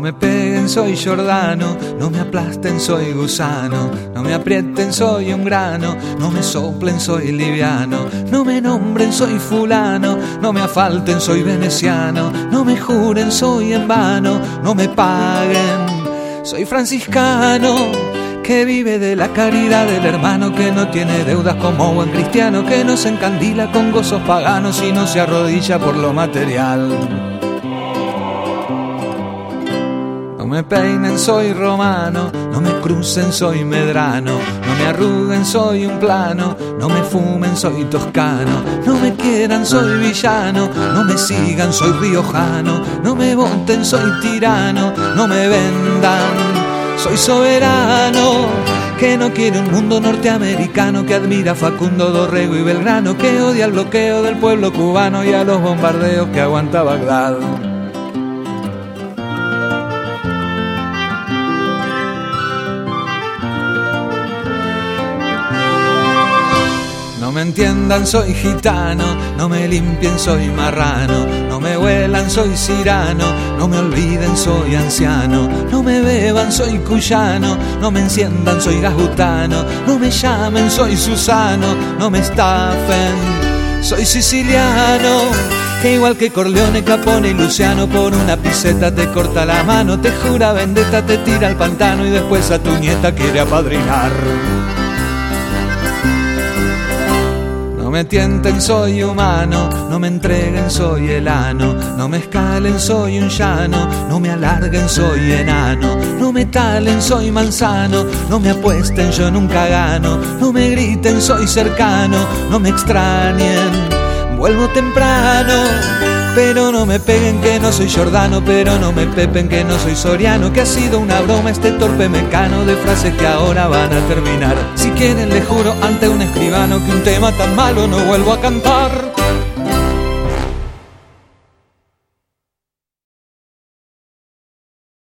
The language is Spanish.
me peguen, soy Giordano, no me aplasten, soy gusano, no me aprieten, soy un grano, no me soplen, soy liviano, no me nombren, soy fulano, no me afalten, soy veneciano, no me juren, soy en vano, no me paguen, soy franciscano, que vive de la caridad del hermano, que no tiene deudas como buen cristiano, que no se encandila con gozos paganos y no se arrodilla por lo material. No me peinen, soy romano, no me crucen, soy medrano, no me arruguen, soy un plano, no me fumen, soy toscano, no me quieran, soy villano, no me sigan, soy riojano, no me voten, soy tirano, no me vendan, soy soberano, que no quiere un mundo norteamericano, que admira a Facundo, Dorrego y Belgrano, que odia el bloqueo del pueblo cubano y a los bombardeos que aguanta Bagdad. No me entiendan, soy gitano, no me limpien, soy marrano, no me huelan, soy cirano, no me olviden, soy anciano, no me beban, soy cuyano, no me enciendan, soy gasbutano, no me llamen, soy Susano, no me estafen, soy siciliano, que igual que Corleone, Capone y Luciano, por una piseta te corta la mano, te jura vendetta, te tira al pantano y después a tu nieta quiere apadrinar. No me tienten, soy humano, no me entreguen, soy el ano, no me escalen, soy un llano, no me alarguen, soy enano, no me talen, soy manzano, no me apuesten, yo nunca gano, no me griten, soy cercano, no me extrañen, vuelvo temprano, pero no me peguen que no soy Giordano, pero no me pepen que no soy Soriano, que ha sido una broma este torpe mecano de frases que ahora van a terminar. Si quieren les juro ante un escribano que un tema tan malo no vuelvo a cantar.